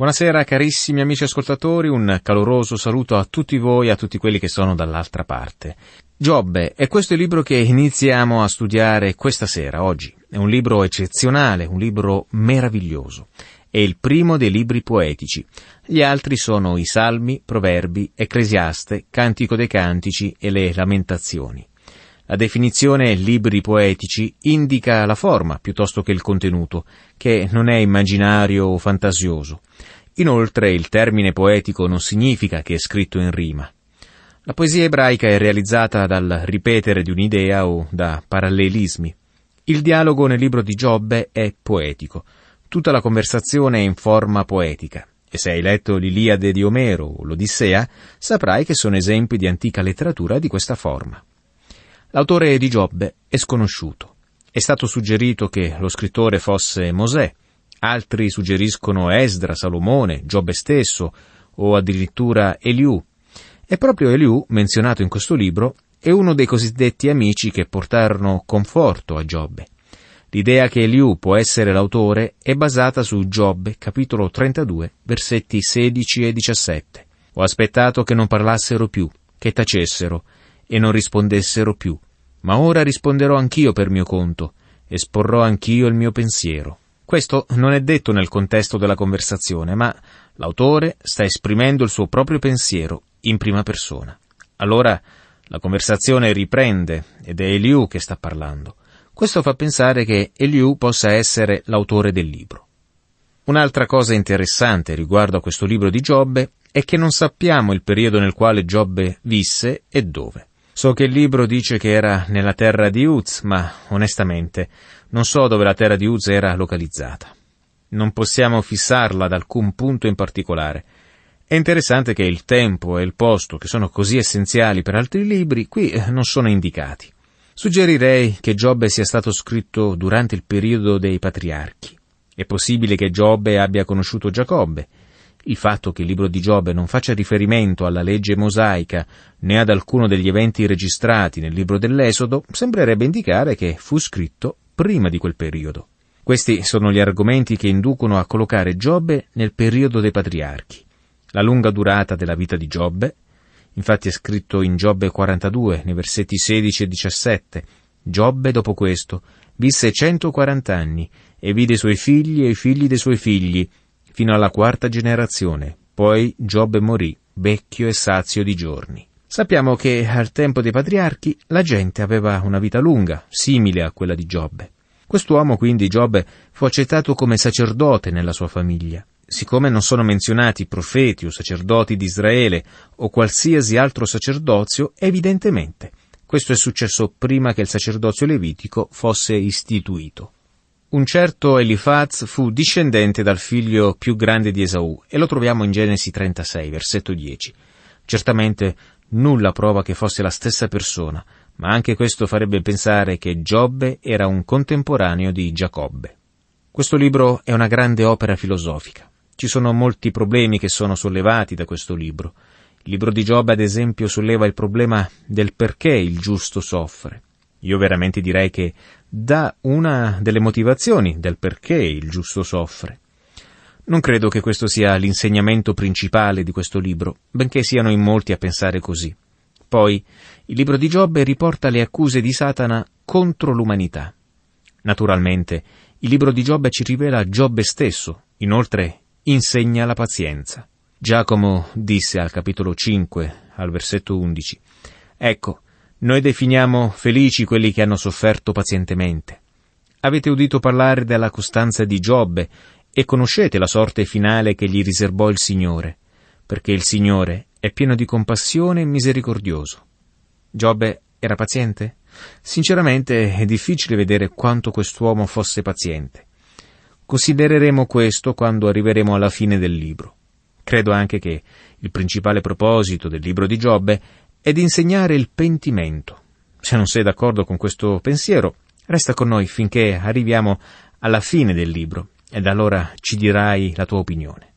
Buonasera carissimi amici ascoltatori, un caloroso saluto a tutti voi, a tutti quelli che sono dall'altra parte. Giobbe, è questo il libro che iniziamo a studiare questa sera, oggi. È un libro eccezionale, un libro meraviglioso. È il primo dei libri poetici. Gli altri sono i Salmi, Proverbi, Ecclesiaste, Cantico dei Cantici e le Lamentazioni. La definizione libri poetici indica la forma piuttosto che il contenuto, che non è immaginario o fantasioso. Inoltre il termine poetico non significa che è scritto in rima. La poesia ebraica è realizzata dal ripetere di un'idea o da parallelismi. Il dialogo nel libro di Giobbe è poetico. Tutta la conversazione è in forma poetica. E se hai letto l'Iliade di Omero o l'Odissea, saprai che sono esempi di antica letteratura di questa forma. L'autore di Giobbe è sconosciuto. È stato suggerito che lo scrittore fosse Mosè. Altri suggeriscono Esdra, Salomone, Giobbe stesso o addirittura Eliù. E proprio Eliù, menzionato in questo libro, è uno dei cosiddetti amici che portarono conforto a Giobbe. L'idea che Eliù può essere l'autore è basata su Giobbe, capitolo 32, versetti 16 e 17. Ho aspettato che non parlassero più, che tacessero, e non rispondessero più. Ma ora risponderò anch'io per mio conto, esporrò anch'io il mio pensiero. Questo non è detto nel contesto della conversazione, ma l'autore sta esprimendo il suo proprio pensiero in prima persona. Allora la conversazione riprende ed è Eliù che sta parlando. Questo fa pensare che Eliù possa essere l'autore del libro. Un'altra cosa interessante riguardo a questo libro di Giobbe è che non sappiamo il periodo nel quale Giobbe visse e dove. So che il libro dice che era nella terra di Uz, ma onestamente non so dove la terra di Uz era localizzata. Non possiamo fissarla ad alcun punto in particolare. È interessante che il tempo e il posto, che sono così essenziali per altri libri, qui non sono indicati. Suggerirei che Giobbe sia stato scritto durante il periodo dei patriarchi. È possibile che Giobbe abbia conosciuto Giacobbe. Il fatto che il libro di Giobbe non faccia riferimento alla legge mosaica né ad alcuno degli eventi registrati nel libro dell'Esodo sembrerebbe indicare che fu scritto prima di quel periodo. Questi sono gli argomenti che inducono a collocare Giobbe nel periodo dei patriarchi. La lunga durata della vita di Giobbe, infatti è scritto in Giobbe 42, nei versetti 16 e 17. Giobbe, dopo questo, visse 140 anni e vide i suoi figli e i figli dei suoi figli, fino alla 4ª generazione. Poi Giobbe morì, vecchio e sazio di giorni. Sappiamo che al tempo dei patriarchi la gente aveva una vita lunga, simile a quella di Giobbe. Quest'uomo, quindi, Giobbe, fu accettato come sacerdote nella sua famiglia. Siccome non sono menzionati profeti o sacerdoti di Israele o qualsiasi altro sacerdozio, evidentemente questo è successo prima che il sacerdozio levitico fosse istituito. Un certo Elifaz fu discendente dal figlio più grande di Esaù e lo troviamo in Genesi 36, versetto 10. Certamente nulla prova che fosse la stessa persona, ma anche questo farebbe pensare che Giobbe era un contemporaneo di Giacobbe. Questo libro è una grande opera filosofica. Ci sono molti problemi che sono sollevati da questo libro. Il libro di Giobbe, ad esempio, solleva il problema del perché il giusto soffre. Io veramente direi che dà una delle motivazioni del perché il giusto soffre. Non credo che questo sia l'insegnamento principale di questo libro, benché siano in molti a pensare così. Poi, il libro di Giobbe riporta le accuse di Satana contro l'umanità. Naturalmente, il libro di Giobbe ci rivela Giobbe stesso, inoltre insegna la pazienza. Giacomo disse al capitolo 5, al versetto 11, «Ecco, noi definiamo felici quelli che hanno sofferto pazientemente. Avete udito parlare della costanza di Giobbe e conoscete la sorte finale che gli riservò il Signore, perché il Signore è pieno di compassione e misericordioso». Giobbe era paziente? Sinceramente è difficile vedere quanto quest'uomo fosse paziente. Considereremo questo quando arriveremo alla fine del libro. Credo anche che il principale proposito del libro di Giobbe è di insegnare il pentimento. Se non sei d'accordo con questo pensiero, resta con noi finché arriviamo alla fine del libro, ed allora ci dirai la tua opinione.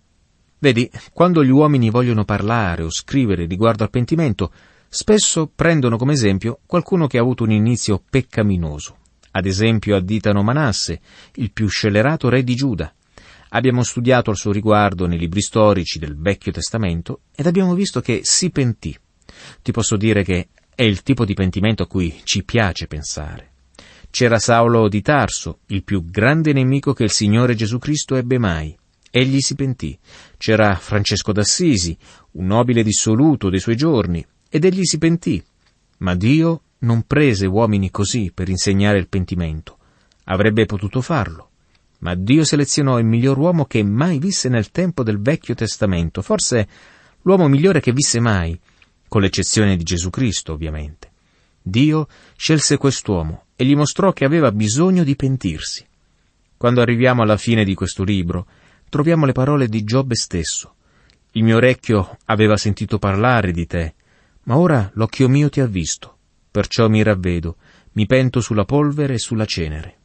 Vedi, quando gli uomini vogliono parlare o scrivere riguardo al pentimento, spesso prendono come esempio qualcuno che ha avuto un inizio peccaminoso. Ad esempio additano Manasse, il più scellerato re di Giuda. Abbiamo studiato al suo riguardo nei libri storici del Vecchio Testamento ed abbiamo visto che si pentì. Ti posso dire che è il tipo di pentimento a cui ci piace pensare. C'era Saulo di Tarso, il più grande nemico che il Signore Gesù Cristo ebbe mai. Egli si pentì. C'era Francesco d'Assisi, un nobile dissoluto dei suoi giorni, ed egli si pentì. Ma Dio non prese uomini così per insegnare il pentimento. Avrebbe potuto farlo. Ma Dio selezionò il miglior uomo che mai visse nel tempo del Vecchio Testamento, forse l'uomo migliore che visse mai, con l'eccezione di Gesù Cristo, ovviamente. Dio scelse quest'uomo e gli mostrò che aveva bisogno di pentirsi. Quando arriviamo alla fine di questo libro, troviamo le parole di Giobbe stesso. Il mio orecchio aveva sentito parlare di te, ma ora l'occhio mio ti ha visto. Perciò mi ravvedo, mi pento sulla polvere e sulla cenere.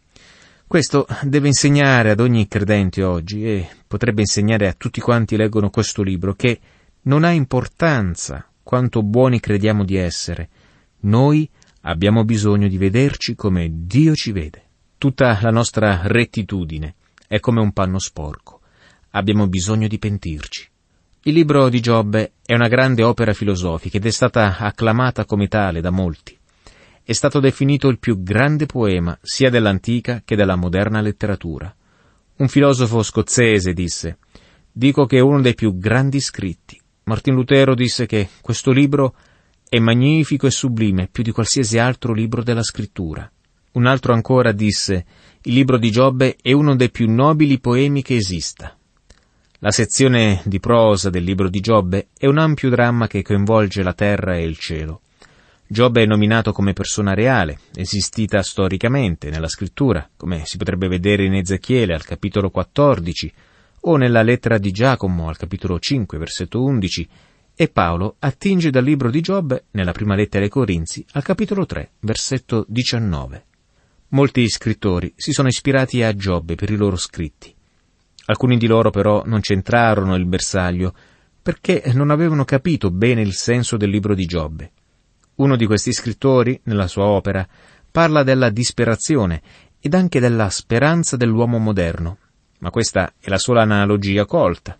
Questo deve insegnare ad ogni credente oggi, e potrebbe insegnare a tutti quanti leggono questo libro, che non ha importanza quanto buoni crediamo di essere. Noi abbiamo bisogno di vederci come Dio ci vede. Tutta la nostra rettitudine è come un panno sporco. Abbiamo bisogno di pentirci. Il libro di Giobbe è una grande opera filosofica ed è stata acclamata come tale da molti. È stato definito il più grande poema sia dell'antica che della moderna letteratura. Un filosofo scozzese disse: «Dico che è uno dei più grandi scritti». Martin Lutero disse che questo libro è magnifico e sublime più di qualsiasi altro libro della scrittura. Un altro ancora disse: «Il libro di Giobbe è uno dei più nobili poemi che esista». La sezione di prosa del libro di Giobbe è un ampio dramma che coinvolge la terra e il cielo. Giobbe è nominato come persona reale, esistita storicamente nella scrittura, come si potrebbe vedere in Ezechiele al capitolo 14, o nella lettera di Giacomo al capitolo 5, versetto 11, e Paolo attinge dal libro di Giobbe, nella prima lettera ai Corinzi, al capitolo 3, versetto 19. Molti scrittori si sono ispirati a Giobbe per i loro scritti. Alcuni di loro però non c'entrarono il bersaglio, perché non avevano capito bene il senso del libro di Giobbe. Uno di questi scrittori, nella sua opera, parla della disperazione ed anche della speranza dell'uomo moderno, ma questa è la sola analogia colta.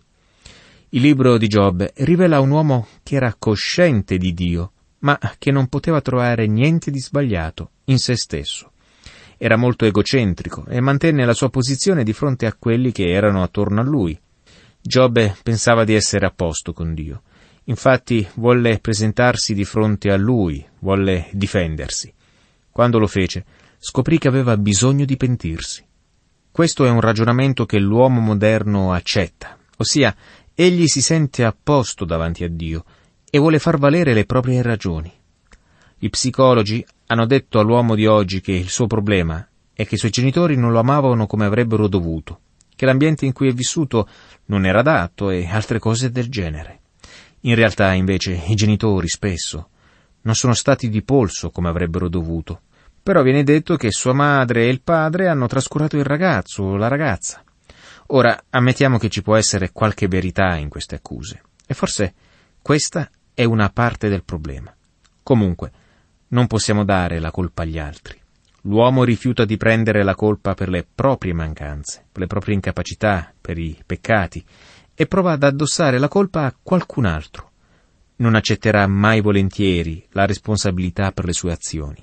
Il libro di Giobbe rivela un uomo che era cosciente di Dio, ma che non poteva trovare niente di sbagliato in se stesso. Era molto egocentrico e mantenne la sua posizione di fronte a quelli che erano attorno a lui. Giobbe pensava di essere a posto con Dio. Infatti volle presentarsi di fronte a lui, volle difendersi. Quando lo fece, scoprì che aveva bisogno di pentirsi. Questo è un ragionamento che l'uomo moderno accetta, ossia egli si sente a posto davanti a Dio e vuole far valere le proprie ragioni. Gli psicologi hanno detto all'uomo di oggi che il suo problema è che i suoi genitori non lo amavano come avrebbero dovuto, che l'ambiente in cui è vissuto non era adatto e altre cose del genere. In realtà, invece, i genitori spesso non sono stati di polso come avrebbero dovuto. Però viene detto che sua madre e il padre hanno trascurato il ragazzo o la ragazza. Ora, ammettiamo che ci può essere qualche verità in queste accuse, e forse questa è una parte del problema. Comunque, non possiamo dare la colpa agli altri. L'uomo rifiuta di prendere la colpa per le proprie mancanze, per le proprie incapacità, per i peccati, e prova ad addossare la colpa a qualcun altro. Non accetterà mai volentieri la responsabilità per le sue azioni.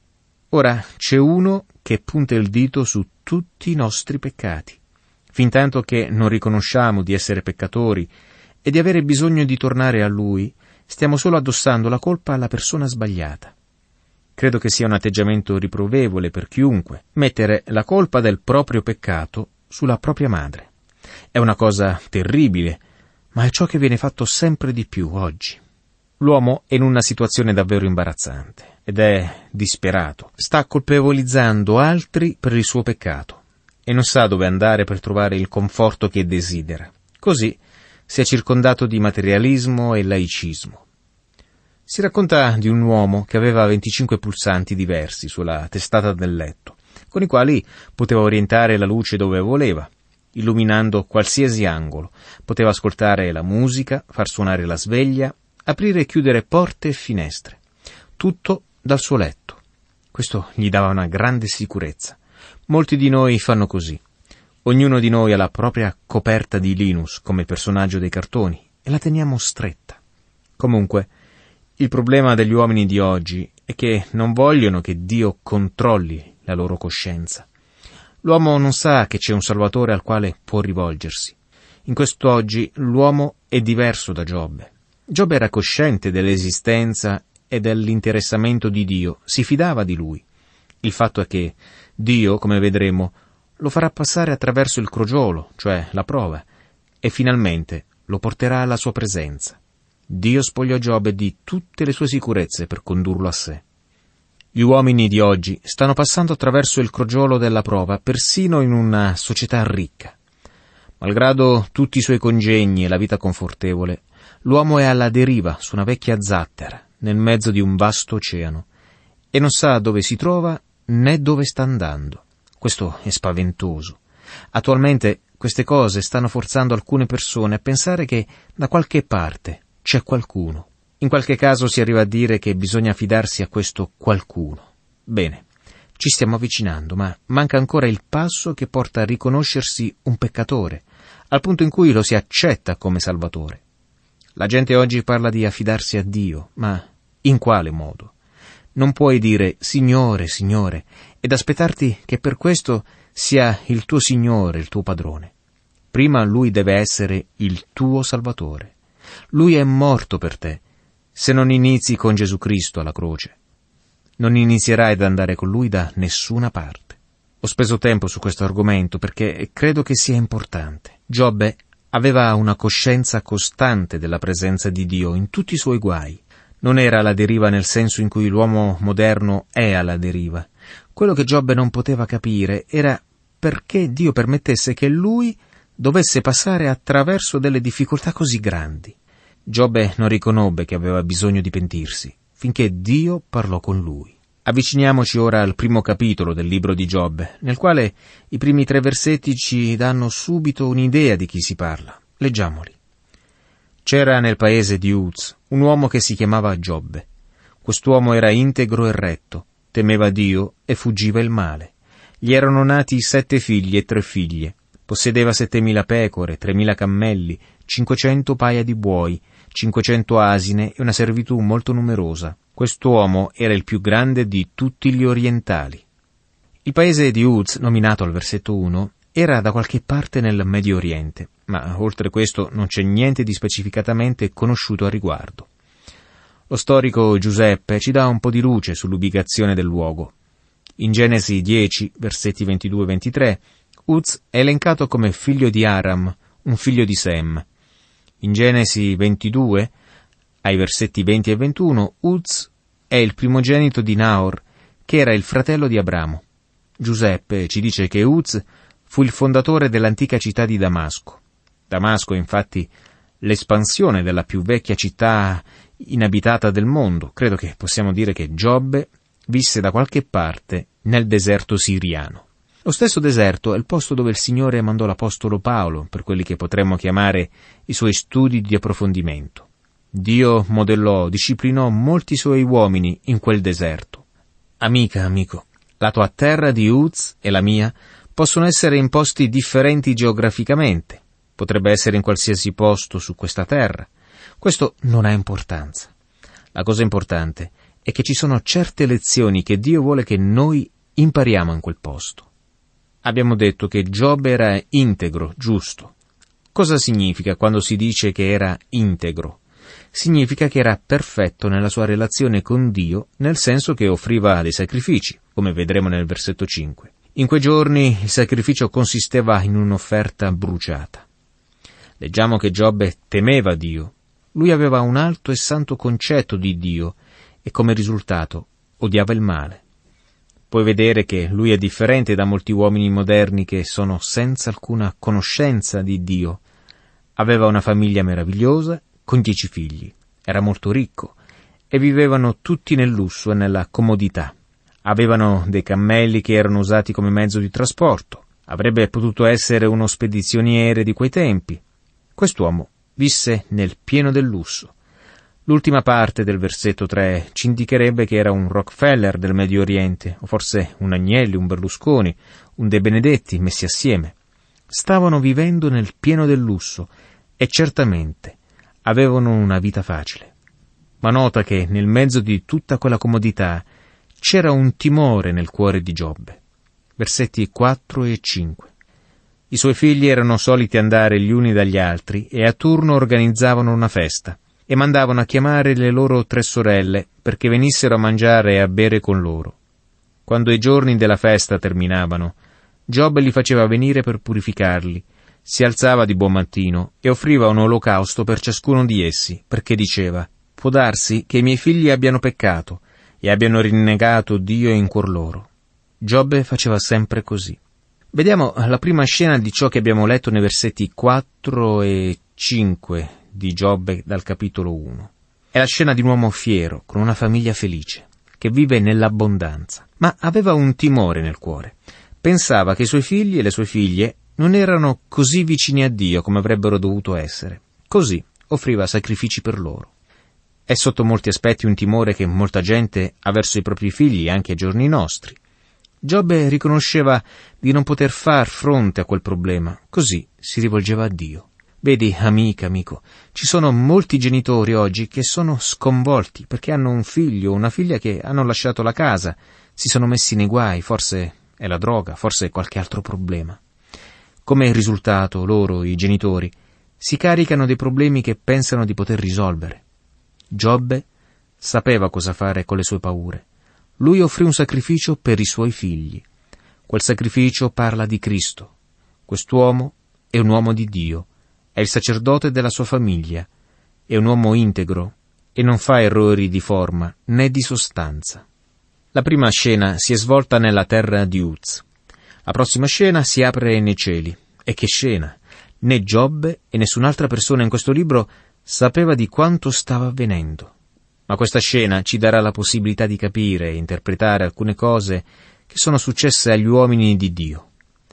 Ora c'è uno che punta il dito su tutti i nostri peccati. Fintanto che non riconosciamo di essere peccatori e di avere bisogno di tornare a Lui, stiamo solo addossando la colpa alla persona sbagliata. Credo che sia un atteggiamento riprovevole per chiunque mettere la colpa del proprio peccato sulla propria madre. È una cosa terribile, ma è ciò che viene fatto sempre di più oggi. L'uomo è in una situazione davvero imbarazzante ed è disperato. Sta colpevolizzando altri per il suo peccato e non sa dove andare per trovare il conforto che desidera. Così si è circondato di materialismo e laicismo. Si racconta di un uomo che aveva 25 pulsanti diversi sulla testata del letto, con i quali poteva orientare la luce dove voleva, illuminando qualsiasi angolo. Poteva ascoltare la musica, far suonare la sveglia, aprire e chiudere porte e finestre. Tutto dal suo letto. Questo gli dava una grande sicurezza. Molti di noi fanno così. Ognuno di noi ha la propria coperta di Linus come personaggio dei cartoni e la teniamo stretta. Comunque, il problema degli uomini di oggi è che non vogliono che Dio controlli la loro coscienza. L'uomo non sa che c'è un Salvatore al quale può rivolgersi. In quest'oggi l'uomo è diverso da Giobbe. Giobbe era cosciente dell'esistenza e dell'interessamento di Dio, si fidava di lui. Il fatto è che Dio, come vedremo, lo farà passare attraverso il crogiolo, cioè la prova, e finalmente lo porterà alla sua presenza. Dio spogliò Giobbe di tutte le sue sicurezze per condurlo a sé. Gli uomini di oggi stanno passando attraverso il crogiolo della prova persino in una società ricca. Malgrado tutti i suoi congegni e la vita confortevole, l'uomo è alla deriva su una vecchia zattera, nel mezzo di un vasto oceano, e non sa dove si trova né dove sta andando. Questo è spaventoso. Attualmente queste cose stanno forzando alcune persone a pensare che da qualche parte c'è qualcuno. In qualche caso si arriva a dire che bisogna fidarsi a questo qualcuno. Bene, ci stiamo avvicinando, ma manca ancora il passo che porta a riconoscersi un peccatore, al punto in cui lo si accetta come Salvatore. La gente oggi parla di affidarsi a Dio, ma in quale modo? Non puoi dire Signore, Signore, ed aspettarti che per questo sia il tuo Signore, il tuo padrone. Prima Lui deve essere il tuo Salvatore. Lui è morto per te. Se non inizi con Gesù Cristo alla croce, non inizierai ad andare con Lui da nessuna parte. Ho speso tempo su questo argomento perché credo che sia importante. Giobbe aveva una coscienza costante della presenza di Dio in tutti i suoi guai. Non era alla deriva nel senso in cui l'uomo moderno è alla deriva. Quello che Giobbe non poteva capire era perché Dio permettesse che lui dovesse passare attraverso delle difficoltà così grandi. Giobbe non riconobbe che aveva bisogno di pentirsi, finché Dio parlò con lui. Avviciniamoci ora al primo capitolo del libro di Giobbe, nel quale i primi 3 versetti ci danno subito un'idea di chi si parla. Leggiamoli. C'era nel paese di Uz un uomo che si chiamava Giobbe. Quest'uomo era integro e retto, temeva Dio e fuggiva il male. Gli erano nati 7 figli e 3 figlie. Possedeva 7.000 pecore, 3.000 cammelli, 500 paia di buoi, 500 asine e una servitù molto numerosa. Quest'uomo era il più grande di tutti gli orientali. Il paese di Uz, nominato al versetto 1, era da qualche parte nel Medio Oriente, ma oltre questo non c'è niente di specificatamente conosciuto a riguardo. Lo storico Giuseppe ci dà un po' di luce sull'ubicazione del luogo. In Genesi 10, versetti 22-23, Uz è elencato come figlio di Aram, un figlio di Sem. In Genesi 22, ai versetti 20 e 21, Uz è il primogenito di Nahor, che era il fratello di Abramo. Giuseppe ci dice che Uz fu il fondatore dell'antica città di Damasco. Damasco è infatti l'espansione della più vecchia città inabitata del mondo. Credo che possiamo dire che Giobbe visse da qualche parte nel deserto siriano. Lo stesso deserto è il posto dove il Signore mandò l'Apostolo Paolo per quelli che potremmo chiamare i suoi studi di approfondimento. Dio modellò, disciplinò molti suoi uomini in quel deserto. Amica, amico, la tua terra di Uz e la mia possono essere in posti differenti geograficamente. Potrebbe essere in qualsiasi posto su questa terra. Questo non ha importanza. La cosa importante è che ci sono certe lezioni che Dio vuole che noi impariamo in quel posto. Abbiamo detto che Giobbe era integro, giusto. Cosa significa quando si dice che era integro? Significa che era perfetto nella sua relazione con Dio, nel senso che offriva dei sacrifici, come vedremo nel versetto 5. In quei giorni il sacrificio consisteva in un'offerta bruciata. Leggiamo che Giobbe temeva Dio. Lui aveva un alto e santo concetto di Dio e come risultato odiava il male. Puoi vedere che lui è differente da molti uomini moderni che sono senza alcuna conoscenza di Dio. Aveva una famiglia meravigliosa con 10 figli. Era molto ricco e vivevano tutti nel lusso e nella comodità. Avevano dei cammelli che erano usati come mezzo di trasporto. Avrebbe potuto essere uno spedizioniere di quei tempi. Quest'uomo visse nel pieno del lusso. L'ultima parte del versetto 3 ci indicherebbe che era un Rockefeller del Medio Oriente, o forse un Agnelli, un Berlusconi, un De Benedetti messi assieme. stavano vivendo nel pieno del lusso e certamente avevano una vita facile. Ma nota che nel mezzo di tutta quella comodità c'era un timore nel cuore di Giobbe. Versetti 4 e 5. I suoi figli erano soliti andare gli uni dagli altri e a turno organizzavano una festa e mandavano a chiamare le loro 3 sorelle perché venissero a mangiare e a bere con loro. Quando i giorni della festa terminavano, Giobbe li faceva venire per purificarli, si alzava di buon mattino e offriva un olocausto per ciascuno di essi, perché diceva: «Può darsi che i miei figli abbiano peccato e abbiano rinnegato Dio in cuor loro». Giobbe faceva sempre così. Vediamo la prima scena di ciò che abbiamo letto nei versetti 4 e 5 di Giobbe dal capitolo 1. È la scena di un uomo fiero, con una famiglia felice, che vive nell'abbondanza, ma aveva un timore nel cuore. Pensava che i suoi figli e le sue figlie non erano così vicini a Dio come avrebbero dovuto essere. Così offriva sacrifici per loro. È sotto molti aspetti un timore che molta gente ha verso i propri figli anche ai giorni nostri. Giobbe riconosceva di non poter far fronte a quel problema, così si rivolgeva a Dio. Vedi, amico, ci sono molti genitori oggi che sono sconvolti perché hanno un figlio o una figlia che hanno lasciato la casa, si sono messi nei guai, forse è la droga, forse è qualche altro problema. Come risultato, loro, i genitori, si caricano dei problemi che pensano di poter risolvere. Giobbe sapeva cosa fare con le sue paure. Lui offrì un sacrificio per i suoi figli. Quel sacrificio parla di Cristo. Quest'uomo è un uomo di Dio, è il sacerdote della sua famiglia, è un uomo integro e non fa errori di forma né di sostanza. La prima scena si è svolta nella terra di Uz. La prossima scena si apre nei cieli. E che scena! Né Giobbe e nessun'altra persona in questo libro sapeva di quanto stava avvenendo. Ma questa scena ci darà la possibilità di capire e interpretare alcune cose che sono successe agli uomini di Dio.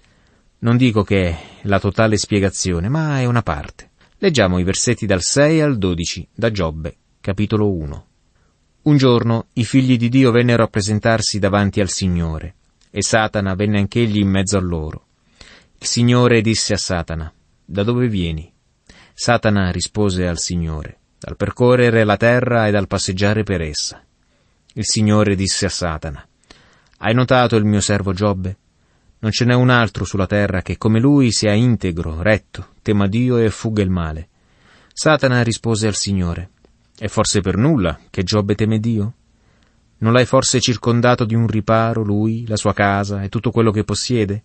Non dico che è la totale spiegazione, ma è una parte. Leggiamo i versetti dal 6 al 12 da Giobbe, capitolo 1. Un giorno i figli di Dio vennero a presentarsi davanti al Signore, e Satana venne anch'egli in mezzo a loro. Il Signore disse a Satana: «Da dove vieni?» Satana rispose al Signore: «Dal percorrere la terra e dal passeggiare per essa». Il Signore disse a Satana: «Hai notato il mio servo Giobbe? Non ce n'è un altro sulla terra che come lui sia integro, retto, tema Dio e fugga il male». Satana rispose al Signore: «È forse per nulla che Giobbe teme Dio? Non l'hai forse circondato di un riparo lui, la sua casa e tutto quello che possiede?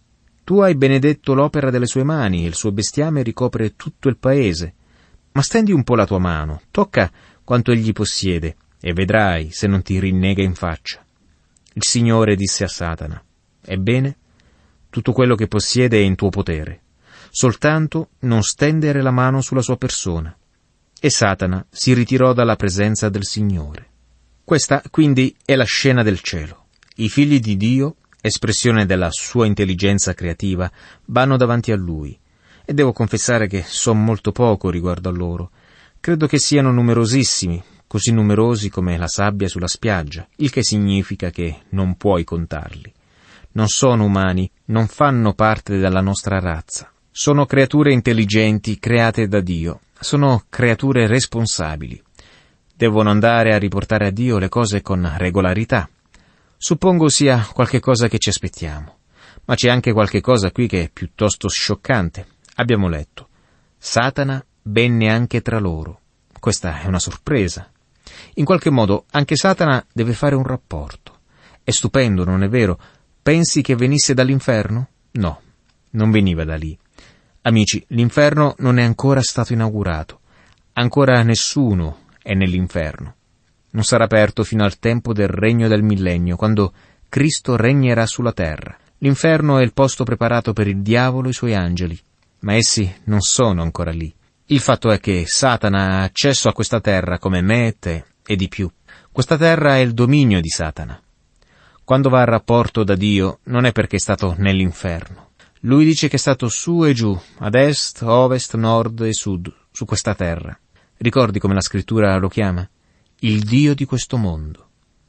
Tu hai benedetto l'opera delle sue mani e il suo bestiame ricopre tutto il paese. Ma stendi un po' la tua mano, tocca quanto egli possiede, e vedrai se non ti rinnega in faccia». Il Signore disse a Satana: «Ebbene, tutto quello che possiede è in tuo potere, soltanto non stendere la mano sulla sua persona». E Satana si ritirò dalla presenza del Signore. Questa, quindi, è la scena del cielo. I figli di Dio, espressione della sua intelligenza creativa, vanno davanti a Lui. E devo confessare che so molto poco riguardo a loro. Credo che siano numerosissimi, così numerosi come la sabbia sulla spiaggia, il che significa che non puoi contarli. Non sono umani, non fanno parte della nostra razza. Sono creature intelligenti create da Dio, sono creature responsabili. Devono andare a riportare a Dio le cose con regolarità. Suppongo sia qualche cosa che ci aspettiamo, ma c'è anche qualche cosa qui che è piuttosto scioccante. Abbiamo letto: Satana venne anche tra loro. Questa è una sorpresa. In qualche modo anche Satana deve fare un rapporto. È stupendo, non è vero? Pensi che venisse dall'inferno? No, non veniva da lì. Amici, l'inferno non è ancora stato inaugurato. Ancora nessuno è nell'inferno. Non sarà aperto fino al tempo del regno del millennio, quando Cristo regnerà sulla terra. L'inferno è il posto preparato per il diavolo e i suoi angeli, ma essi non sono ancora lì. Il fatto è che Satana ha accesso a questa terra come me e te, e di più. Questa terra è il dominio di Satana. Quando va a rapporto da Dio non è perché è stato nell'inferno. Lui dice che è stato su e giù, ad est, ovest, nord e sud, su questa terra. Ricordi come la scrittura lo chiama? Il Dio di questo mondo.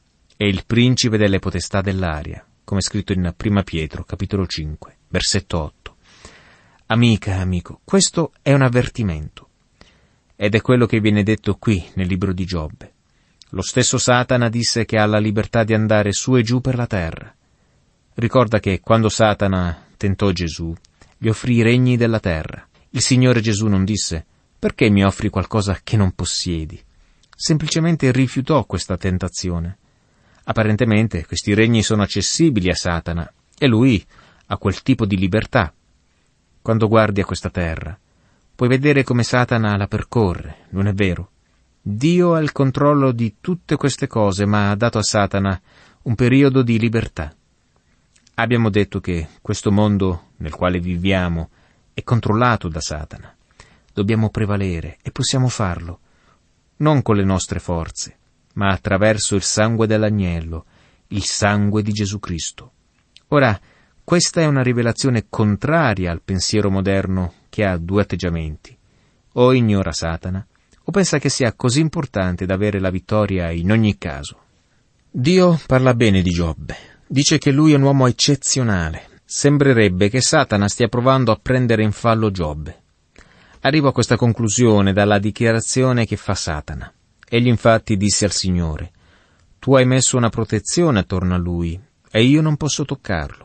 È il principe delle potestà dell'aria, come è scritto in 1 Pietro, capitolo 5, versetto 8. Amica, amico, questo è un avvertimento. Ed è quello che viene detto qui nel libro di Giobbe. Lo stesso Satana disse che ha la libertà di andare su e giù per la terra. Ricorda che quando Satana tentò Gesù, gli offrì i regni della terra. Il Signore Gesù non disse: «Perché mi offri qualcosa che non possiedi?» Semplicemente rifiutò questa tentazione. Apparentemente questi regni sono accessibili a Satana e lui ha quel tipo di libertà. Quando guardi a questa terra, puoi vedere come Satana la percorre, non è vero? Dio ha il controllo di tutte queste cose, ma ha dato a Satana un periodo di libertà. Abbiamo detto che questo mondo nel quale viviamo è controllato da Satana. Dobbiamo prevalere e possiamo farlo, non con le nostre forze, ma attraverso il sangue dell'agnello, il sangue di Gesù Cristo. Ora, questa è una rivelazione contraria al pensiero moderno che ha due atteggiamenti. O ignora Satana, o pensa che sia così importante da avere la vittoria in ogni caso. Dio parla bene di Giobbe. Dice che lui è un uomo eccezionale. Sembrerebbe che Satana stia provando a prendere in fallo Giobbe. Arrivo a questa conclusione dalla dichiarazione che fa Satana. Egli infatti disse al Signore: «Tu hai messo una protezione attorno a lui, e io non posso toccarlo».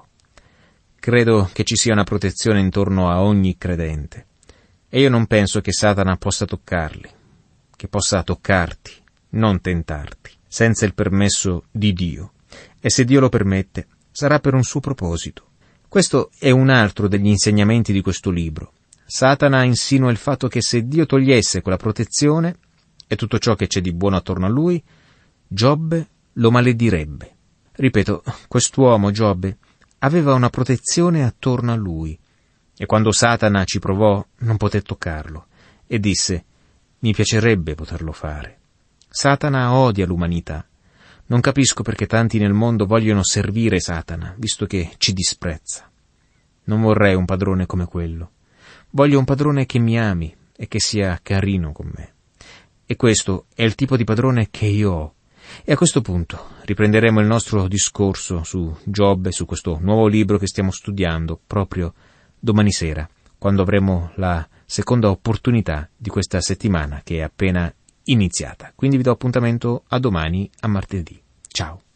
Credo che ci sia una protezione intorno a ogni credente, e io non penso che Satana possa toccarli, che possa toccarti, non tentarti, senza il permesso di Dio. E se Dio lo permette, sarà per un suo proposito. Questo è un altro degli insegnamenti di questo libro. Satana insinua il fatto che se Dio togliesse quella protezione e tutto ciò che c'è di buono attorno a lui, Giobbe lo maledirebbe. Ripeto, quest'uomo, Giobbe, aveva una protezione attorno a lui, e quando Satana ci provò non poté toccarlo, e disse: «Mi piacerebbe poterlo fare». Satana odia l'umanità. Non capisco perché tanti nel mondo vogliono servire Satana, visto che ci disprezza. Non vorrei un padrone come quello. Voglio un padrone che mi ami e che sia carino con me. E questo è il tipo di padrone che io ho. E a questo punto riprenderemo il nostro discorso su Giobbe, su questo nuovo libro che stiamo studiando, proprio domani sera, quando avremo la seconda opportunità di questa settimana che è appena iniziata. Quindi vi do appuntamento a domani, a martedì. Ciao.